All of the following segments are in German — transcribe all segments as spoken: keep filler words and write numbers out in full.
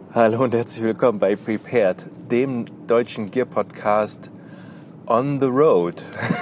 Hallo und herzlich willkommen bei Prepared, dem deutschen Gear-Podcast on the road.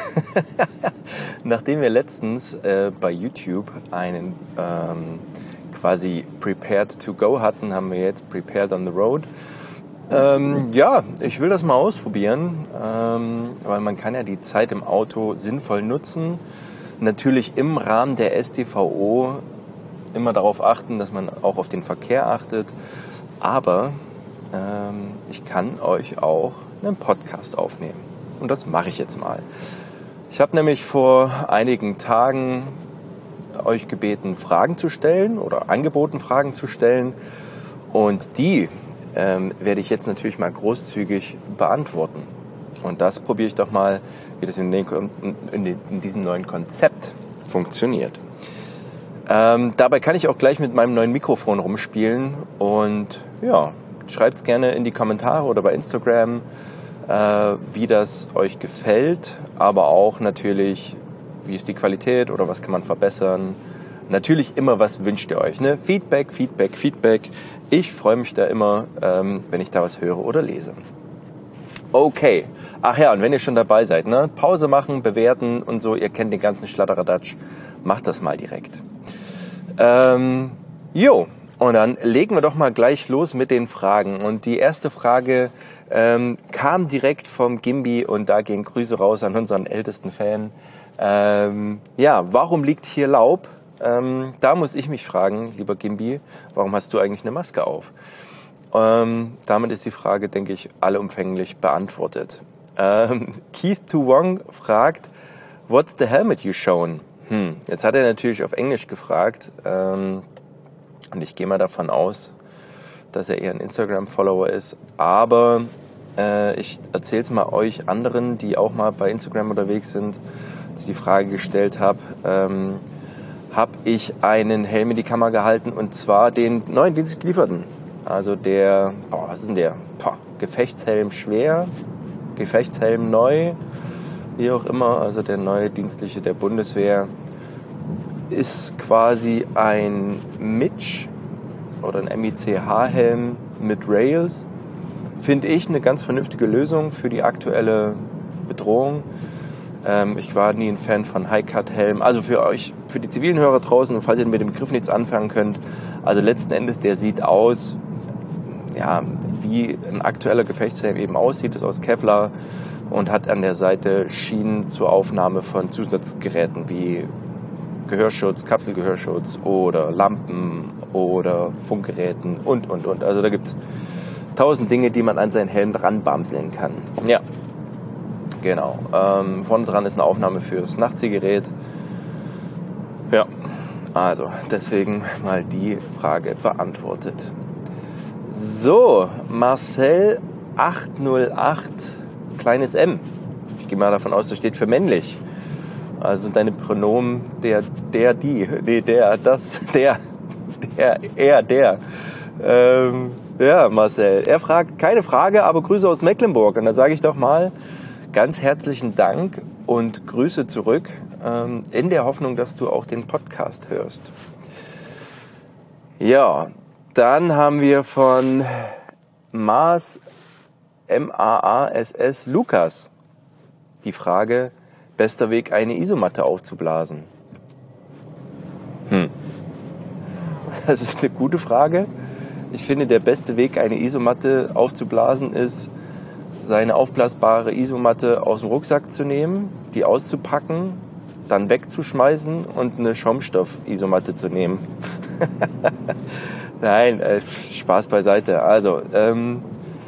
Nachdem wir letztens äh, bei YouTube einen ähm, quasi Prepared to go hatten, haben wir jetzt Prepared on the road. Ähm, ja, ich will das mal ausprobieren, ähm, weil man kann ja die Zeit im Auto sinnvoll nutzen. Natürlich im Rahmen der S T V O immer darauf achten, dass man auch auf den Verkehr achtet. Aber ähm, ich kann euch auch einen Podcast aufnehmen. Und das mache ich jetzt mal. Ich habe nämlich vor einigen Tagen euch gebeten, Fragen zu stellen oder angeboten, Fragen zu stellen. Und die ähm, werde ich jetzt natürlich mal großzügig beantworten. Und das probiere ich doch mal, wie das in, den, in, den, in diesem neuen Konzept funktioniert. Ähm, dabei kann ich auch gleich mit meinem neuen Mikrofon rumspielen und ja, schreibt es gerne in die Kommentare oder bei Instagram, äh, wie das euch gefällt, aber auch natürlich, wie ist die Qualität oder was kann man verbessern. Natürlich immer, was wünscht ihr euch, ne? Feedback, Feedback, Feedback. Ich freue mich da immer, ähm, wenn ich da was höre oder lese. Okay. Ach ja, und wenn ihr schon dabei seid, ne? Pause machen, bewerten und so, ihr kennt den ganzen Schladderadatsch, macht das mal direkt. Ähm, jo, und dann legen wir doch mal gleich los mit den Fragen. Und die erste Frage ähm, kam direkt vom Gimbi und da gehen Grüße raus an unseren ältesten Fan. Ähm, ja, warum liegt hier Laub? Ähm, da muss ich mich fragen, lieber Gimbi, warum hast du eigentlich eine Maske auf? Ähm, damit ist die Frage, denke ich, allumfänglich beantwortet. Ähm, Keith Tu Wong fragt, what's the helmet you shown? Hm, jetzt hat er natürlich auf Englisch gefragt ähm, und ich gehe mal davon aus, dass er eher ein Instagram-Follower ist, aber äh, ich erzähle es mal euch anderen, die auch mal bei Instagram unterwegs sind, als ich die Frage gestellt habe, ähm, habe ich einen Helm in die Kamera gehalten und zwar den neuen dienstlich gelieferten. Also der, boah, was ist denn der? Boah, Gefechtshelm schwer, Gefechtshelm neu, wie auch immer, also der neue dienstliche der Bundeswehr ist quasi ein Mitch oder ein M I C H-Helm mit Rails. Finde ich eine ganz vernünftige Lösung für die aktuelle Bedrohung. Ähm, ich war nie ein Fan von High-Cut-Helmen. Also für euch, für die zivilen Hörer draußen, falls ihr mit dem Begriff nichts anfangen könnt, also letzten Endes, der sieht aus, ja, wie ein aktueller Gefechtshelm eben aussieht, ist aus Kevlar und hat an der Seite Schienen zur Aufnahme von Zusatzgeräten wie Gehörschutz, Kapselgehörschutz oder Lampen oder Funkgeräten und, und, und. Also da gibt es tausend Dinge, die man an seinen Helm ranbamseln kann. Ja, genau. Ähm, vorne dran ist eine Aufnahme fürs Nachtsiehgerät. Ja, also deswegen mal die Frage beantwortet. So, Marcel achthundertacht, kleines M. Ich gehe mal davon aus, das steht für männlich. Also deine Pronomen der, der, die, nee, der, das, der, der, er, der. Ähm, ja, Marcel, er fragt, keine Frage, aber Grüße aus Mecklenburg. Und da sage ich doch mal ganz herzlichen Dank und Grüße zurück, ähm, in der Hoffnung, dass du auch den Podcast hörst. Ja, dann haben wir von Maas, M A A S S, Lukas, die Frage, bester Weg, eine Isomatte aufzublasen? Hm. Das ist eine gute Frage. Ich finde, der beste Weg, eine Isomatte aufzublasen, ist, seine aufblasbare Isomatte aus dem Rucksack zu nehmen, die auszupacken, dann wegzuschmeißen und eine Schaumstoff-Isomatte zu nehmen. Nein, äh, Spaß beiseite. Also, ähm,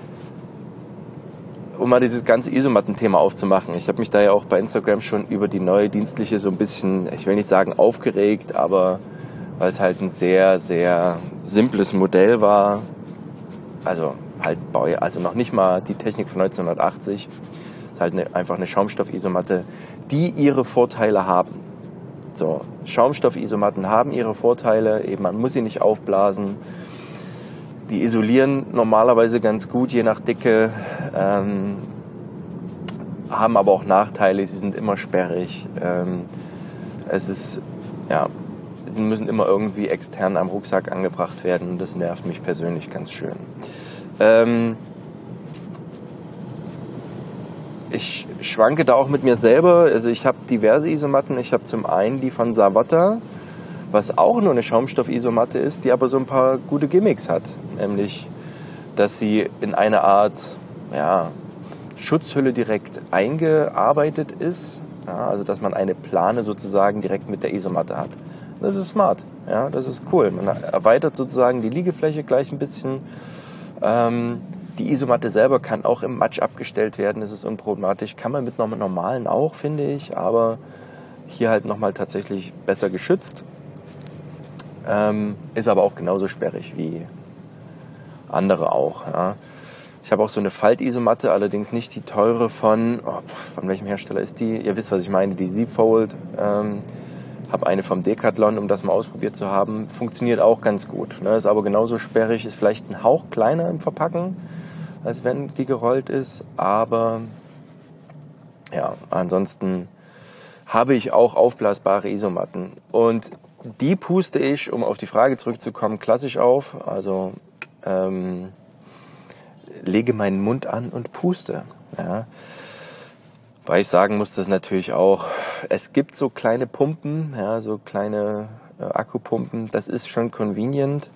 um mal dieses ganze Isomatten-Thema aufzumachen. Ich habe mich da ja auch bei Instagram schon über die neue dienstliche so ein bisschen, ich will nicht sagen aufgeregt, aber weil es halt ein sehr, sehr simples Modell war. Also halt Bau, also noch nicht mal die Technik von neunzehnhundertachtzig. Es ist halt eine, einfach eine Schaumstoff-Isomatte, die ihre Vorteile haben. So, Schaumstoff-Isomatten haben ihre Vorteile, eben man muss sie nicht aufblasen. Die isolieren normalerweise ganz gut, je nach Dicke, ähm, haben aber auch Nachteile, sie sind immer sperrig. Ähm, es ist, ja, sie müssen immer irgendwie extern am Rucksack angebracht werden und das nervt mich persönlich ganz schön. Ähm, ich schwanke da auch mit mir selber. Also ich habe diverse Isomatten. Ich habe zum einen die von Savotta, was auch nur eine Schaumstoff-Isomatte ist, die aber so ein paar gute Gimmicks hat. Nämlich, dass sie in eine Art ja, Schutzhülle direkt eingearbeitet ist. Ja, also dass man eine Plane sozusagen direkt mit der Isomatte hat. Das ist smart. Ja, das ist cool. Man erweitert sozusagen die Liegefläche gleich ein bisschen. Ähm, die Isomatte selber kann auch im Matsch abgestellt werden. Das ist unproblematisch. Kann man mit normalen auch, finde ich. Aber hier halt nochmal tatsächlich besser geschützt. Ähm, ist aber auch genauso sperrig wie andere auch. Ja. Ich habe auch so eine Faltisomatte, allerdings nicht die teure von, oh, von welchem Hersteller ist die? Ihr wisst, was ich meine, die Z-Fold. Ähm, habe eine vom Decathlon, um das mal ausprobiert zu haben. Funktioniert auch ganz gut. Ne? Ist aber genauso sperrig, ist vielleicht ein Hauch kleiner im Verpacken, als wenn die gerollt ist. Aber ja, ansonsten habe ich auch aufblasbare Isomatten. Und die puste ich, um auf die Frage zurückzukommen, klassisch auf. Also ähm, lege meinen Mund an und puste. Ja. Weil ich sagen muss, dass natürlich auch, es gibt so kleine Pumpen, ja, so kleine äh, Akkupumpen, das ist schon convenient.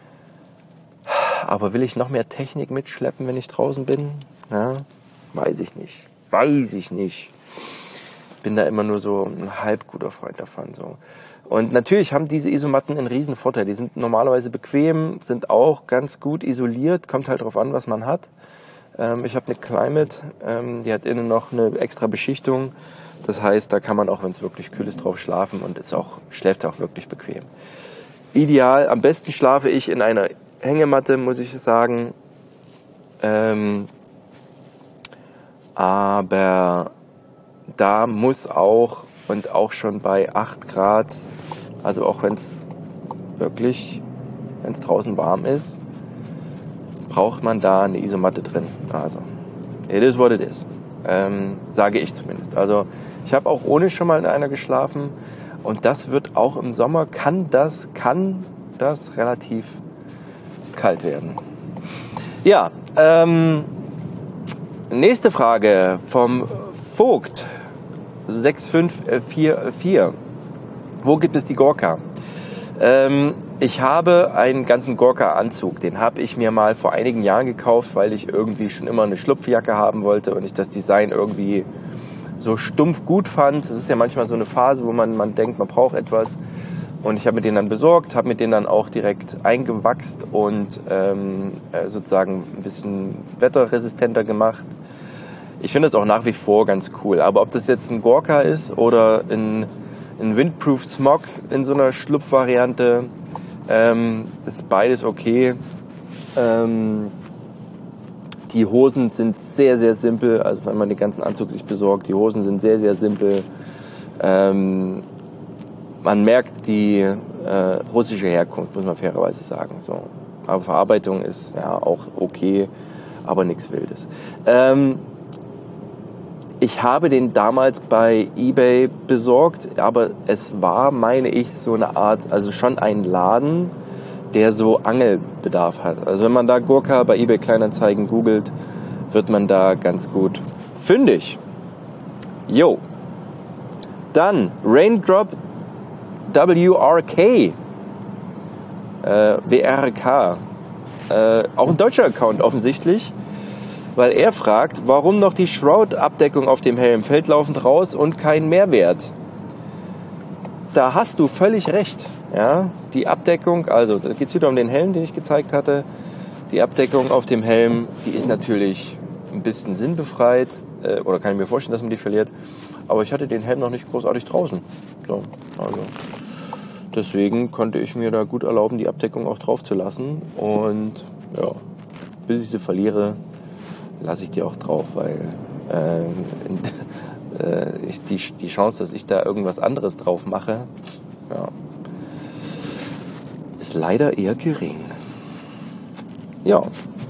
Aber will ich noch mehr Technik mitschleppen, wenn ich draußen bin? Ja, weiß ich nicht. Weiß ich nicht. Bin da immer nur so ein halb guter Freund davon. So. Und natürlich haben diese Isomatten einen riesen Vorteil. Die sind normalerweise bequem, sind auch ganz gut isoliert. Kommt halt drauf an, was man hat. Ähm, ich habe eine Climate, ähm, die hat innen noch eine extra Beschichtung. Das heißt, da kann man auch, wenn es wirklich kühl ist, drauf schlafen und ist auch, schläft auch wirklich bequem. Ideal, am besten schlafe ich in einer Hängematte, muss ich sagen. Ähm, aber da muss auch, und auch schon bei acht Grad, also auch wenn es wirklich, wenn es draußen warm ist, braucht man da eine Isomatte drin. Also, it is what it is. Ähm, sage ich zumindest. Also, ich habe auch ohne schon mal in einer geschlafen und das wird auch im Sommer, kann das, kann das relativ kalt werden. Ja, ähm, nächste Frage vom Vogt sechs fünf vier vier. Wo gibt es die Gorka? Ähm, ich habe einen ganzen Gorka-Anzug. Den habe ich mir mal vor einigen Jahren gekauft, weil ich irgendwie schon immer eine Schlupfjacke haben wollte und ich das Design irgendwie so stumpf gut fand. Das ist ja manchmal so eine Phase, wo man, man denkt, man braucht etwas. Und ich habe mir den dann besorgt, habe mir den dann auch direkt eingewachst und ähm, sozusagen ein bisschen wetterresistenter gemacht. Ich finde das auch nach wie vor ganz cool. Aber ob das jetzt ein Gorka ist oder ein, ein Windproof Smog in so einer Schlupfvariante, ähm, ist beides okay. Ähm, die Hosen sind sehr, sehr simpel. Also wenn man den ganzen Anzug sich besorgt, die Hosen sind sehr, sehr simpel. Ähm, man merkt die äh, russische Herkunft, muss man fairerweise sagen. So. Aber Verarbeitung ist ja auch okay, aber nichts Wildes. Ähm, Ich habe den damals bei eBay besorgt, aber es war, meine ich, so eine Art, also schon ein Laden, der so Angelbedarf hat. Also wenn man da Gorka bei eBay Kleinanzeigen googelt, wird man da ganz gut fündig. Jo. Dann Raindrop W R K. Äh, W R K. Äh, auch ein deutscher Account offensichtlich. Weil er fragt, warum noch die Shroud-Abdeckung auf dem Helm fällt laufend raus und kein Mehrwert. Da hast du völlig recht. Ja? Die Abdeckung, also da geht es wieder um den Helm, den ich gezeigt hatte. Die Abdeckung auf dem Helm, die ist natürlich ein bisschen sinnbefreit. Äh, oder kann ich mir vorstellen, dass man die verliert. Aber ich hatte den Helm noch nicht großartig draußen. So, also deswegen konnte ich mir da gut erlauben, die Abdeckung auch drauf zu lassen. Und ja, bis ich sie verliere, lasse ich die auch drauf, weil äh, äh, ich, die, die Chance, dass ich da irgendwas anderes drauf mache, ja, ist leider eher gering. Ja.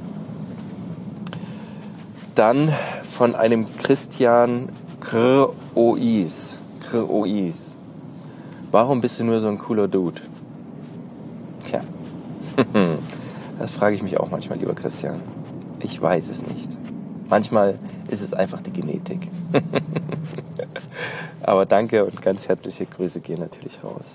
Dann von einem Christian Krois. Krois. Warum bist du nur so ein cooler Dude? Tja, das frage ich mich auch manchmal, lieber Christian. Ich weiß es nicht. Manchmal ist es einfach die Genetik. Aber danke und ganz herzliche Grüße gehen natürlich raus.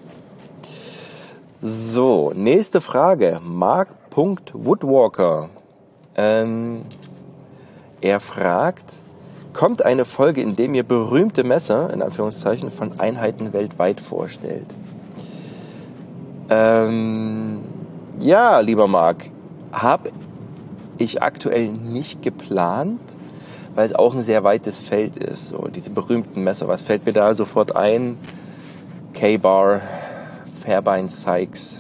So, nächste Frage. Mark.Woodwalker. Ähm, er fragt, kommt eine Folge, in der ihr berühmte Messer, in Anführungszeichen, von Einheiten weltweit vorstellt? Ähm, ja, lieber Marc, habe ich aktuell nicht geplant, weil es auch ein sehr weites Feld ist. So, diese berühmten Messer, was fällt mir da sofort ein? K-Bar, Fairbairn Sykes.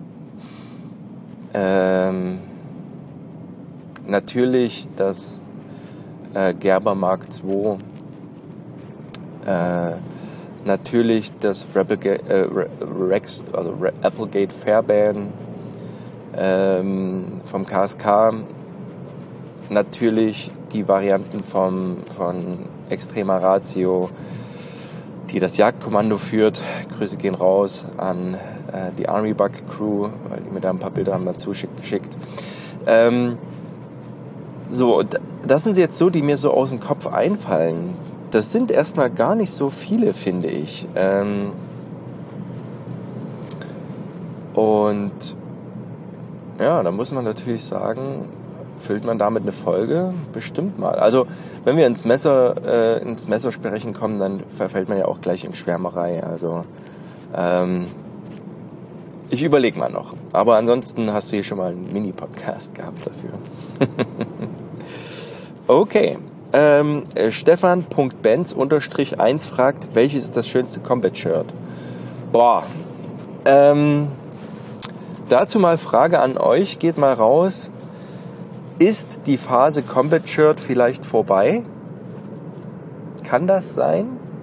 Ähm, natürlich das äh, Gerber Mark zwei. Äh, natürlich das Replicate, äh, Rex, also Applegate Fairbairn ähm, vom K S K. Natürlich die Varianten vom, von Extrema Ratio, die das Jagdkommando führt. Grüße gehen raus an äh, die Army Bug Crew, weil die mir da ein paar Bilder haben dazu geschickt. Ähm, so, das sind jetzt so, die mir so aus dem Kopf einfallen. Das sind erstmal gar nicht so viele, finde ich. Ähm, und ja, da muss man natürlich sagen, füllt man damit eine Folge? Bestimmt mal. Also, wenn wir ins Messer, äh, ins Messersprechen kommen, dann verfällt man ja auch gleich in Schwärmerei. Also, ähm, ich überlege mal noch. Aber ansonsten hast du hier schon mal einen Mini-Podcast gehabt dafür. Okay. Ähm, Stefan.benz unterstrich eins fragt, welches ist das schönste Combat-Shirt? Boah. Ähm, dazu mal Frage an euch. Geht mal raus. Ist die Phase Combat Shirt vielleicht vorbei? Kann das sein?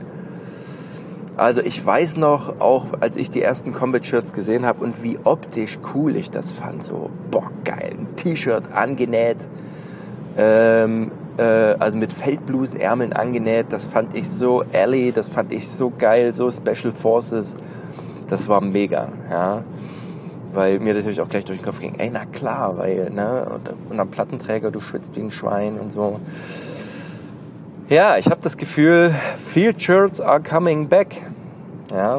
Also ich weiß noch, auch als ich die ersten Combat Shirts gesehen habe und wie optisch cool ich das fand. So, boah, geil. Ein T-Shirt angenäht, ähm, äh, also mit Feldblusenärmeln angenäht. Das fand ich so alley, das fand ich so geil, so Special Forces. Das war mega, ja. Weil mir natürlich auch gleich durch den Kopf ging, ey, na klar, weil, ne, und am Plattenträger, du schwitzt wie ein Schwein und so. Ja, ich habe das Gefühl, Field Shirts are coming back. Ja.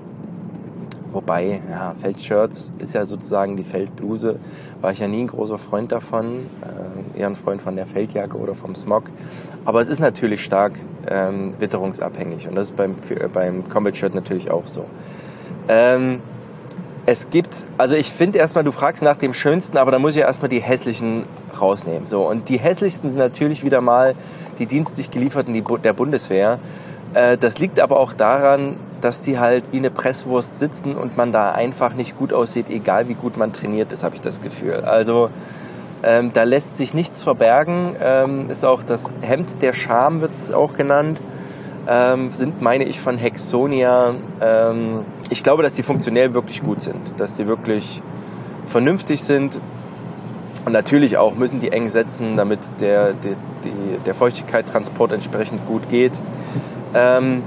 Wobei, ja, Feldshirts ist ja sozusagen die Feldbluse. War ich ja nie ein großer Freund davon. Äh, eher ein Freund von der Feldjacke oder vom Smog. Aber es ist natürlich stark ähm, witterungsabhängig. Und das ist beim, für, beim Combat Shirt natürlich auch so. Ähm, Es gibt, also ich finde erstmal, du fragst nach dem Schönsten, aber da muss ich ja erstmal die hässlichen rausnehmen. So, und die hässlichsten sind natürlich wieder mal die dienstlich gelieferten der Bundeswehr. Äh, das liegt aber auch daran, dass die halt wie eine Presswurst sitzen und man da einfach nicht gut aussieht, egal wie gut man trainiert ist, habe ich das Gefühl. Also ähm, da lässt sich nichts verbergen. Ähm, ist auch das Hemd der Scham, wird es auch genannt. Ähm, sind, meine ich, von Hexonia. Ähm, ich glaube, dass die funktionell wirklich gut sind, dass die wirklich vernünftig sind und natürlich auch müssen die eng setzen, damit der, der, die, der Feuchtigkeitstransport entsprechend gut geht. Ähm,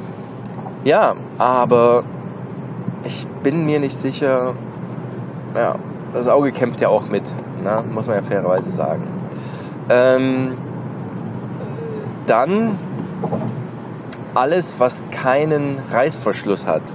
ja, aber ich bin mir nicht sicher, ja, das Auge kämpft ja auch mit, ne? Muss man ja fairerweise sagen. Ähm, dann alles, was keinen Reißverschluss hat,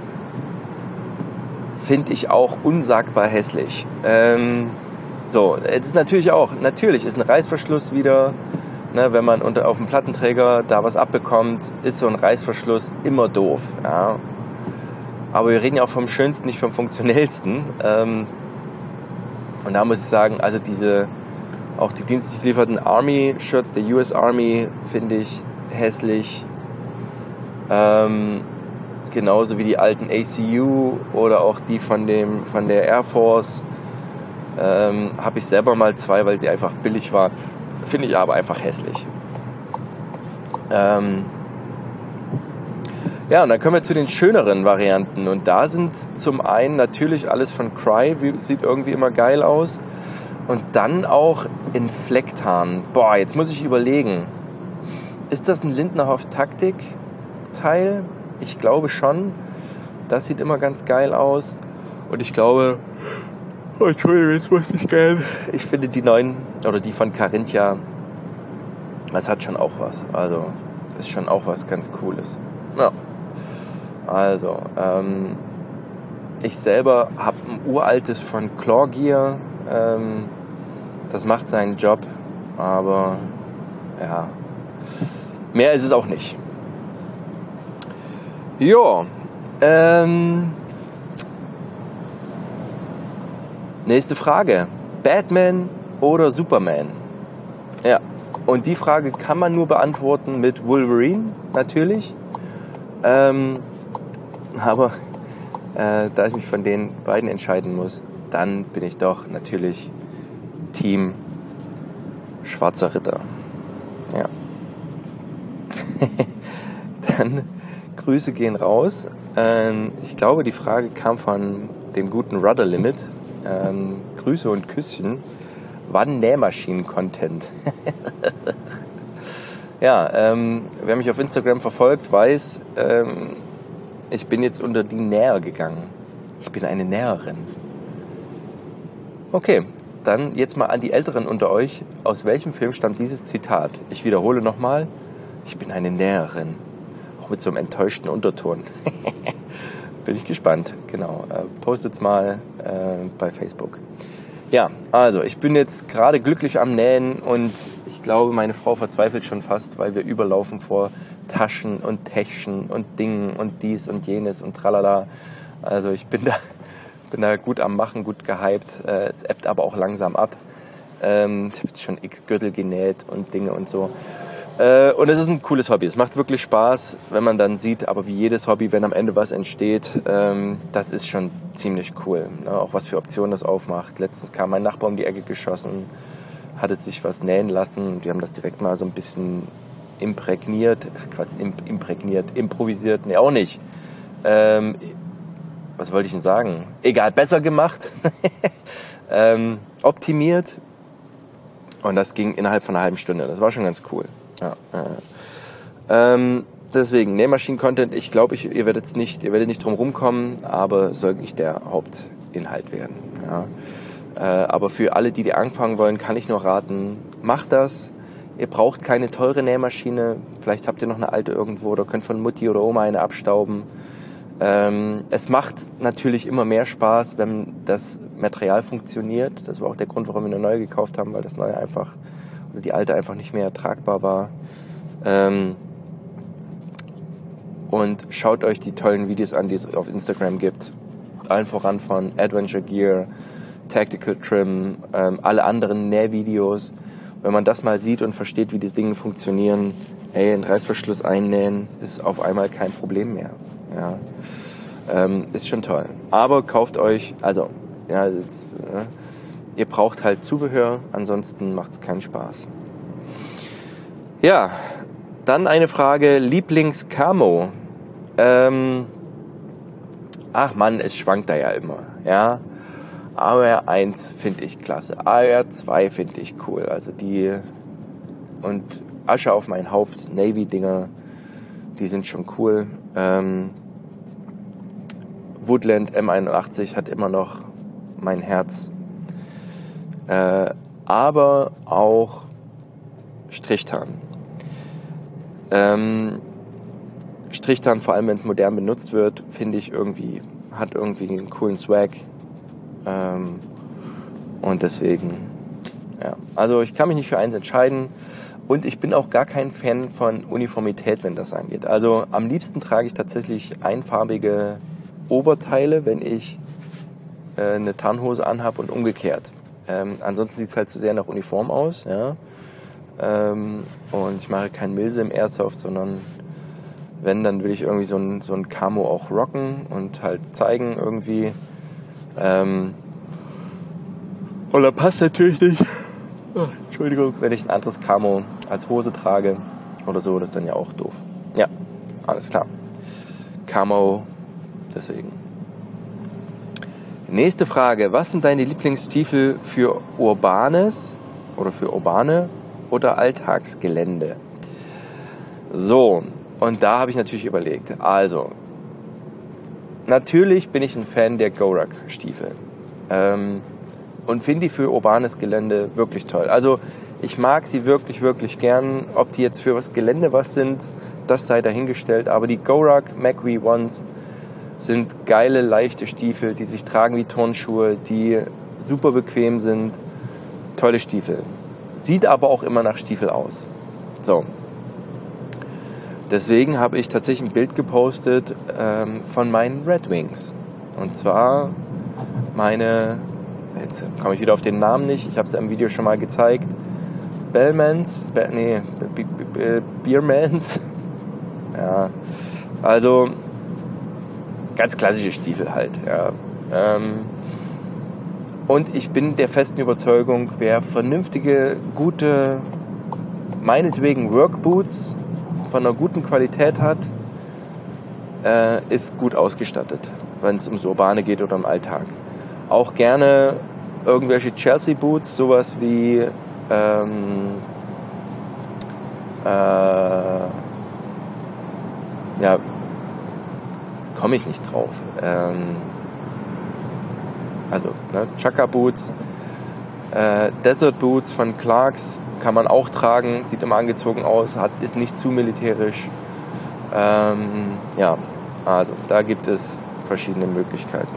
finde ich auch unsagbar hässlich. Ähm, so, es ist natürlich auch, natürlich ist ein Reißverschluss wieder, ne, wenn man unter, auf dem Plattenträger da was abbekommt, ist so ein Reißverschluss immer doof. Ja. Aber wir reden ja auch vom Schönsten, nicht vom Funktionellsten. Ähm, und da muss ich sagen, also diese, auch die dienstlich gelieferten Army-Shirts der U S Army finde ich hässlich. Ähm, genauso wie die alten A C U oder auch die von dem von der Air Force. Ähm, habe ich selber mal zwei, weil die einfach billig waren. Finde ich aber einfach hässlich. Ähm, ja, und dann kommen wir zu den schöneren Varianten. Und da sind zum einen natürlich alles von Cry, sieht irgendwie immer geil aus. Und dann auch in Flecktarn. Boah, jetzt muss ich überlegen. Ist das ein Lindnerhoff Taktik Teil? Ich glaube schon. Das sieht immer ganz geil aus. Und ich glaube, oh, Entschuldigung, jetzt muss ich gehen. Ich finde die neuen, oder die von Carinthia, das hat schon auch was. Also, das ist schon auch was ganz Cooles. Ja. Also, ähm, ich selber habe ein uraltes von Clawgear. Ähm, das macht seinen Job, aber ja, mehr ist es auch nicht. Jo, ähm, nächste Frage. Batman oder Superman? Ja, und die Frage kann man nur beantworten mit Wolverine, natürlich. Ähm, aber äh, da ich mich von den beiden entscheiden muss, dann bin ich doch natürlich Team Schwarzer Ritter. Ja. Dann Grüße gehen raus. Ähm, ich glaube, die Frage kam von dem guten Rudder Limit. Ähm, Grüße und Küsschen. Wann Nähmaschinen-Content? Ja, ähm, wer mich auf Instagram verfolgt, weiß, ähm, ich bin jetzt unter die Näher gegangen. Ich bin eine Näherin. Okay, dann jetzt mal an die Älteren unter euch. Aus welchem Film stammt dieses Zitat? Ich wiederhole nochmal. Ich bin eine Näherin. Auch mit so einem enttäuschten Unterton. Bin ich gespannt. Genau. Äh, postet's mal äh, bei Facebook. Ja, also ich bin jetzt gerade glücklich am Nähen und ich glaube, meine Frau verzweifelt schon fast, weil wir überlaufen vor Taschen und Täschchen und Dingen und dies und jenes und tralala. Also ich bin da, bin da gut am Machen, gut gehypt. Äh, es ebbt aber auch langsam ab. Ähm, ich habe jetzt schon x Gürtel genäht und Dinge und so. Äh, und es ist ein cooles Hobby. Es macht wirklich Spaß, wenn man dann sieht, aber wie jedes Hobby, wenn am Ende was entsteht, ähm, das ist schon ziemlich cool. Ne? Auch was für Optionen das aufmacht. Letztens kam mein Nachbar um die Ecke geschossen, hatte sich was nähen lassen. Die haben das direkt mal so ein bisschen imprägniert, ach Quatsch, imprägniert, improvisiert, nee, auch nicht. Ähm, was wollte ich denn sagen? Egal, besser gemacht, ähm, optimiert. Und das ging innerhalb von einer halben Stunde. Das war schon ganz cool. Ja, äh. ähm, deswegen, Nähmaschinen-Content, ich glaube, ich, ihr werdet nicht, ihr werdet nicht drum rumkommen, aber soll nicht der Hauptinhalt werden. Ja. Äh, aber für alle, die die anfangen wollen, kann ich nur raten, macht das. Ihr braucht keine teure Nähmaschine. Vielleicht habt ihr noch eine alte irgendwo oder könnt von Mutti oder Oma eine abstauben. Ähm, es macht natürlich immer mehr Spaß, wenn das Material funktioniert. Das war auch der Grund, warum wir eine neue gekauft haben, weil das neue einfach, oder die alte einfach nicht mehr tragbar war. Ähm, und schaut euch die tollen Videos an, die es auf Instagram gibt. Allen voran von Adventure Gear, Tactical Trim, ähm, alle anderen Nähvideos. Wenn man das mal sieht und versteht, wie die Dinge funktionieren, ey, einen Reißverschluss einnähen, ist auf einmal kein Problem mehr. Ja, ähm, ist schon toll. Aber kauft euch, also, ja, jetzt, äh, ihr braucht halt Zubehör, ansonsten macht es keinen Spaß. Ja, dann eine Frage, Lieblings-Camo. Ähm, ach Mann, es schwankt da ja immer, ja. A O R eins finde ich klasse, A O R zwei finde ich cool, also die und Asche auf mein Haupt, Navy-Dinger, die sind schon cool. Ähm, Woodland M einundachtzig hat immer noch mein Herz. Äh, aber auch Strichtarn. Ähm, Strichtarn, vor allem wenn es modern benutzt wird, finde ich irgendwie, hat irgendwie einen coolen Swag. Ähm, und deswegen, ja. Also ich kann mich nicht für eins entscheiden. Und ich bin auch gar kein Fan von Uniformität, wenn das angeht. Also am liebsten trage ich tatsächlich einfarbige Oberteile, wenn ich äh, eine Tarnhose anhabe und umgekehrt. Ähm, ansonsten sieht es halt zu sehr nach Uniform aus. Ja? Ähm, und ich mache kein Milse im Airsoft, sondern wenn, dann will ich irgendwie so ein, so ein Camo auch rocken und halt zeigen irgendwie. Ähm, und da passt natürlich nicht. Oh, Entschuldigung, wenn ich ein anderes Camo als Hose trage oder so, das ist dann ja auch doof. Ja, alles klar. Camo, deswegen. Nächste Frage. Was sind deine Lieblingsstiefel für urbanes oder für urbane oder Alltagsgelände? So, und da habe ich natürlich überlegt. Also, natürlich bin ich ein Fan der Goruck-Stiefel ähm, und finde die für urbanes Gelände wirklich toll. Also ich mag sie wirklich, wirklich gern. Ob die jetzt für das Gelände was sind, das sei dahingestellt. Aber die Goruck Macri Ones sind geile, leichte Stiefel, die sich tragen wie Turnschuhe, die super bequem sind. Tolle Stiefel. Sieht aber auch immer nach Stiefel aus. So. Deswegen habe ich tatsächlich ein Bild gepostet ähm, von meinen Red Wings. Und zwar meine, jetzt komme ich wieder auf den Namen nicht, ich habe es im Video schon mal gezeigt, Bellmans, Be- nee, Be- Be- Beermans. Ja, also ganz klassische Stiefel halt. Ja. Ähm, und ich bin der festen Überzeugung, wer vernünftige, gute, meinetwegen Workboots von einer guten Qualität hat, äh, ist gut ausgestattet, wenn es ums Urbane geht oder im Alltag. Auch gerne irgendwelche Chelsea Boots, sowas wie ähm, äh, ja, jetzt komme ich nicht drauf. Ähm, also ne, Chukka Boots, äh, Desert Boots von Clarks kann man auch tragen, sieht immer angezogen aus, hat, ist nicht zu militärisch. Ähm, ja, also da gibt es verschiedene Möglichkeiten.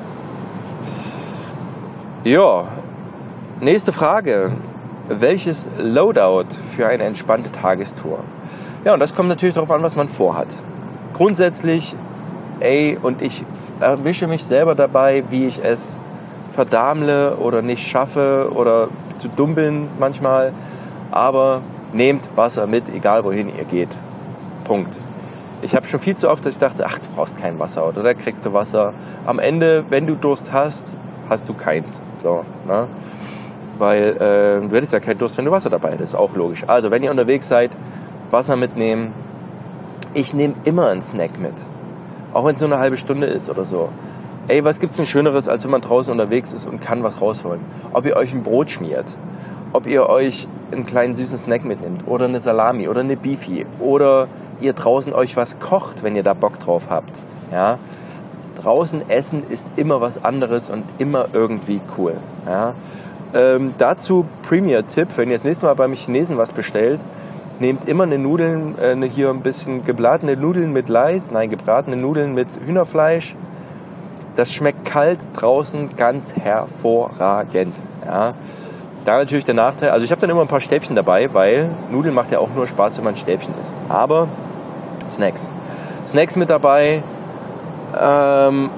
Ja, nächste Frage. Welches Loadout für eine entspannte Tagestour? Ja, und das kommt natürlich darauf an, was man vorhat. Grundsätzlich, ey, und ich erwische mich selber dabei, wie ich es verdammle oder nicht schaffe oder zu dumm bin manchmal. Aber nehmt Wasser mit, egal wohin ihr geht. Punkt. Ich habe schon viel zu oft, dass ich dachte, ach, du brauchst kein Wasser oder da kriegst du Wasser. Am Ende, wenn du Durst hast, hast du keins. So, ne? Weil äh, du hättest ja keinen Durst, wenn du Wasser dabei hättest. Auch logisch. Also, wenn ihr unterwegs seid, Wasser mitnehmen. Ich nehme immer einen Snack mit. Auch wenn es nur eine halbe Stunde ist oder so. Ey, was gibt's denn Schöneres, als wenn man draußen unterwegs ist und kann was rausholen? Ob ihr euch ein Brot schmiert, ob ihr euch einen kleinen süßen Snack mitnimmt oder eine Salami oder eine Beefy oder ihr draußen euch was kocht, wenn ihr da Bock drauf habt. Ja? Draußen essen ist immer was anderes und immer irgendwie cool. Ja? Ähm, dazu Premier-Tipp, wenn ihr das nächste Mal beim Chinesen was bestellt, nehmt immer eine Nudeln, äh, hier ein bisschen gebratene Nudeln mit Lais, nein, gebratene Nudeln mit Hühnerfleisch. Das schmeckt kalt draußen ganz hervorragend. Ja. Da natürlich der Nachteil, also ich habe dann immer ein paar Stäbchen dabei, weil Nudeln macht ja auch nur Spaß, wenn man Stäbchen isst. Aber Snacks. Snacks mit dabei. Ähm,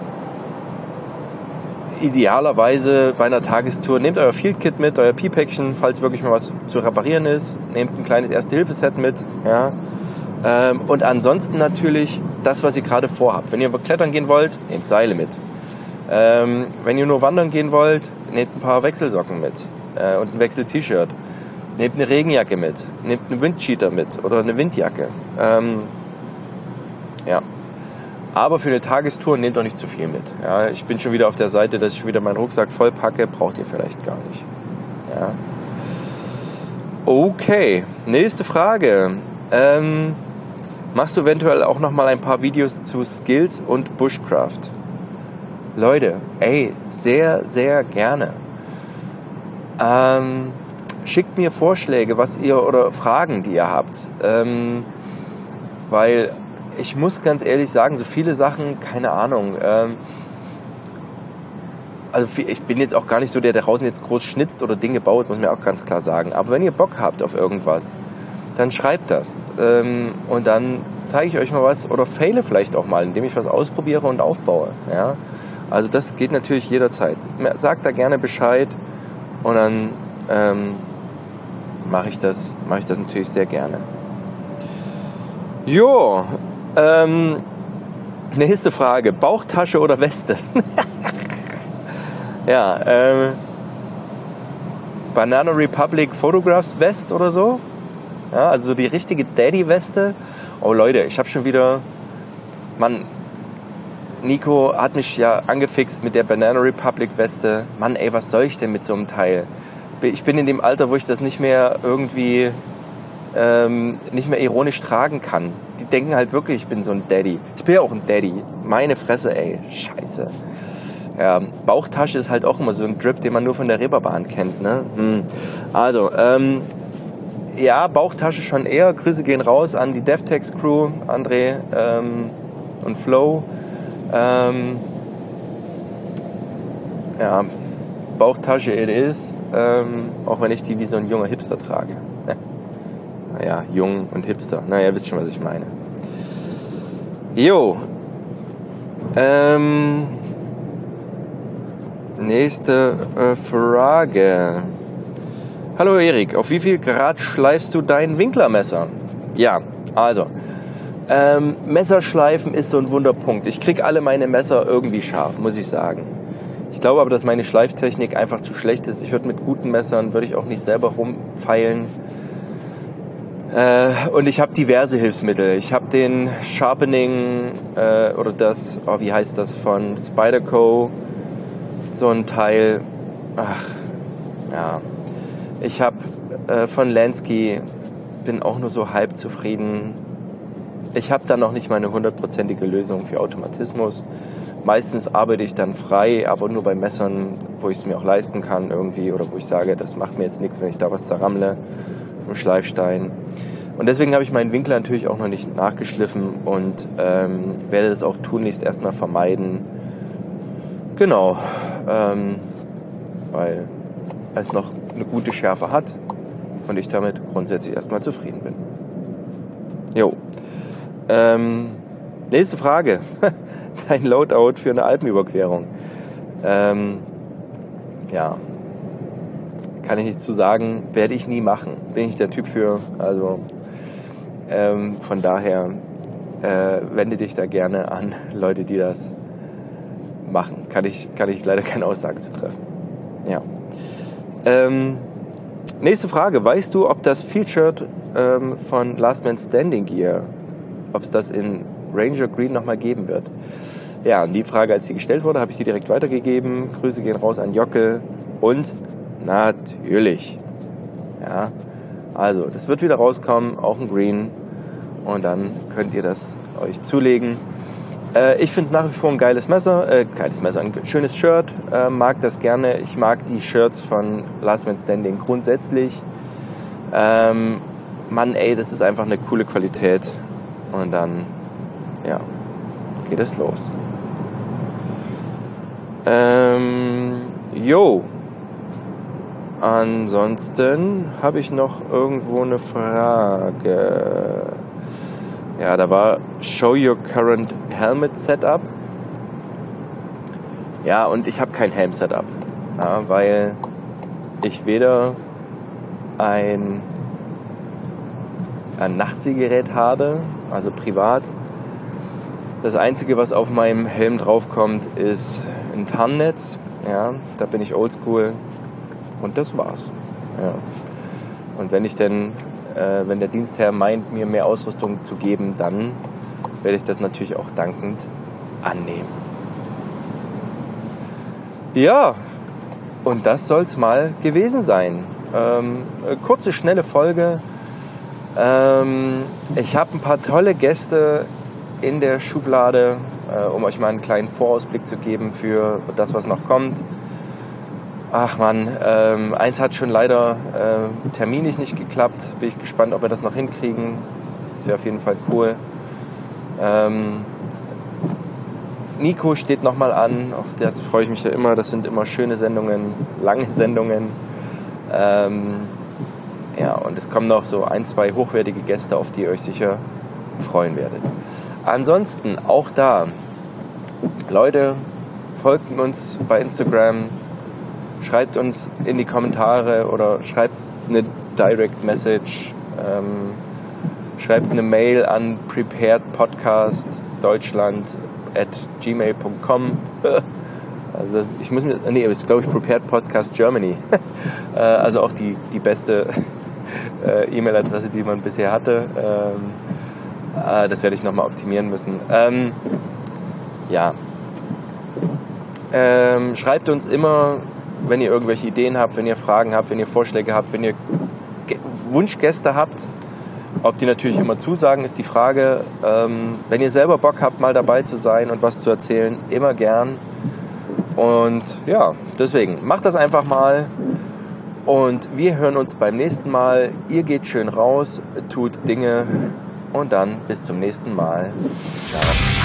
idealerweise bei einer Tagestour nehmt euer Field Kit mit, euer Pi-Päckchen, falls wirklich mal was zu reparieren ist. Nehmt ein kleines Erste-Hilfe-Set mit. Ja. Ähm, und ansonsten natürlich das, was ihr gerade vorhabt. Wenn ihr klettern gehen wollt, nehmt Seile mit. Ähm, wenn ihr nur wandern gehen wollt, nehmt ein paar Wechselsocken mit äh, und ein Wechsel-T-Shirt. Nehmt eine Regenjacke mit, nehmt einen Windcheater mit oder eine Windjacke. Ähm, ja. Aber für eine Tagestour nehmt doch nicht zu viel mit. Ja, ich bin schon wieder auf der Seite, dass ich wieder meinen Rucksack voll packe, braucht ihr vielleicht gar nicht. Ja. Okay, nächste Frage. Ähm, machst du eventuell auch noch mal ein paar Videos zu Skills und Bushcraft? Leute, ey, sehr, sehr gerne. Ähm, schickt mir Vorschläge, was ihr oder Fragen, die ihr habt. Ähm, weil ich muss ganz ehrlich sagen, so viele Sachen, keine Ahnung. Ähm, also ich bin jetzt auch gar nicht so der, der draußen jetzt groß schnitzt oder Dinge baut, muss man auch ganz klar sagen. Aber wenn ihr Bock habt auf irgendwas, dann schreibt das. Ähm, und dann zeige ich euch mal was oder faile vielleicht auch mal, indem ich was ausprobiere und aufbaue. Ja? Also das geht natürlich jederzeit. Sagt da gerne Bescheid und dann ähm, mache ich das, mache ich das natürlich sehr gerne. Jo, ähm, nächste Frage. Bauchtasche oder Weste? ja, ähm, Banana Republic Photographs West oder so. Ja, also so die richtige Daddy-Weste. Oh Leute, ich habe schon wieder... Mann, Nico hat mich ja angefixt mit der Banana Republic Weste. Mann, ey, was soll ich denn mit so einem Teil? Ich bin in dem Alter, wo ich das nicht mehr irgendwie... ähm, nicht mehr ironisch tragen kann. Die denken halt wirklich, ich bin so ein Daddy. Ich bin ja auch ein Daddy. Meine Fresse, ey. Scheiße. Ja, Bauchtasche ist halt auch immer so ein Drip, den man nur von der Reeperbahn kennt, ne? Hm. Also, ähm, ja, Bauchtasche schon eher. Grüße gehen raus an die Devtex Crew, André ähm, und Flo. Ähm, ja, Bauchtasche it is, ähm, auch wenn ich die wie so ein junger Hipster trage. Naja, jung und Hipster. Naja, ihr wisst schon, was ich meine. Jo. Ähm, nächste äh, Frage. Hallo Erik, auf wie viel Grad schleifst du dein Winklermesser? Ja, also, ähm, Messerschleifen ist so ein Wunderpunkt. Ich kriege alle meine Messer irgendwie scharf, muss ich sagen. Ich glaube aber, dass meine Schleiftechnik einfach zu schlecht ist. Ich würde mit guten Messern, würde ich auch nicht selber rumfeilen. Äh, und ich habe diverse Hilfsmittel. Ich habe den Sharpening äh, oder das, oh, wie heißt das, von Spyderco, so ein Teil. Ach, ja. Ich habe äh, von Lansky, bin auch nur so halb zufrieden. Ich habe da noch nicht mal eine hundertprozentige Lösung für Automatismus. Meistens arbeite ich dann frei, aber nur bei Messern, wo ich es mir auch leisten kann irgendwie oder wo ich sage, das macht mir jetzt nichts, wenn ich da was zerrammle vom Schleifstein. Und deswegen habe ich meinen Winkler natürlich auch noch nicht nachgeschliffen und ähm, werde das auch tunlichst erstmal vermeiden. Genau, ähm, weil es noch eine gute Schärfe hat und ich damit grundsätzlich erstmal zufrieden bin. Jo. Ähm, nächste Frage. Dein Loadout für eine Alpenüberquerung. Ähm, ja, kann ich nichts zu sagen, werde ich nie machen. Bin ich der Typ für, also ähm, von daher äh, wende dich da gerne an Leute, die das machen. Kann ich, kann ich leider keine Aussage zu treffen. Ja. Ähm, nächste Frage. Weißt du, ob das Featured ähm, von Last Man Standing Gear, ob es das in Ranger Green nochmal geben wird? Ja, die Frage, als sie gestellt wurde, habe ich die direkt weitergegeben. Grüße gehen raus an Jockel und natürlich. Ja, also, das wird wieder rauskommen, auch ein Green. Und dann könnt ihr das euch zulegen. Äh, ich finde es nach wie vor ein geiles Messer, äh, geiles Messer, ein schönes Shirt. Äh, mag das gerne. Ich mag die Shirts von Last Man Standing grundsätzlich. Ähm, Mann, ey, das ist einfach eine coole Qualität. Und dann, ja, geht es los. Ähm, jo. Ansonsten habe ich noch irgendwo eine Frage. Ja, da war Show Your Current Helmet Setup. Ja, und ich habe kein Helm-Setup, ja, weil ich weder ein, ein Nachtsiehgerät habe, also privat. Das Einzige, was auf meinem Helm draufkommt, ist ein Tarnnetz. Ja, da bin ich oldschool. Und das war's. Ja. Und wenn ich denn, äh, wenn der Dienstherr meint, mir mehr Ausrüstung zu geben, dann werde ich das natürlich auch dankend annehmen. Ja, und das soll's mal gewesen sein. Ähm, kurze, schnelle Folge. Ähm, ich habe ein paar tolle Gäste in der Schublade, äh, um euch mal einen kleinen Vorausblick zu geben für das, was noch kommt. Ach man, ähm, eins hat schon leider äh, terminlich nicht geklappt. Bin ich gespannt, ob wir das noch hinkriegen. Das wäre auf jeden Fall cool. Ähm, Nico steht nochmal an, auf das freue ich mich ja immer. Das sind immer schöne Sendungen, lange Sendungen. Ähm, ja, und es kommen noch so ein, zwei hochwertige Gäste, auf die ihr euch sicher freuen werdet. Ansonsten auch da, Leute, folgt uns bei Instagram. Schreibt uns in die Kommentare oder schreibt eine Direct Message, ähm, schreibt eine Mail an preparedpodcastdeutschland at gmail punkt com. Also ich muss mir, nee, das ist glaube ich Prepared Podcast Germany. Also auch die, die beste äh, E-Mail-Adresse, die man bisher hatte. Ähm, äh, das werde ich nochmal optimieren müssen. Ähm, ja. Ähm, schreibt uns immer, wenn ihr irgendwelche Ideen habt, wenn ihr Fragen habt, wenn ihr Vorschläge habt, wenn ihr Ge- Wunschgäste habt, Ob die natürlich immer zusagen, ist die Frage. Ähm, wenn ihr selber Bock habt, mal dabei zu sein und was zu erzählen, immer gern. Und ja, deswegen, macht das einfach mal. Und wir hören uns beim nächsten Mal. Ihr geht schön raus, tut Dinge und dann bis zum nächsten Mal. Ciao.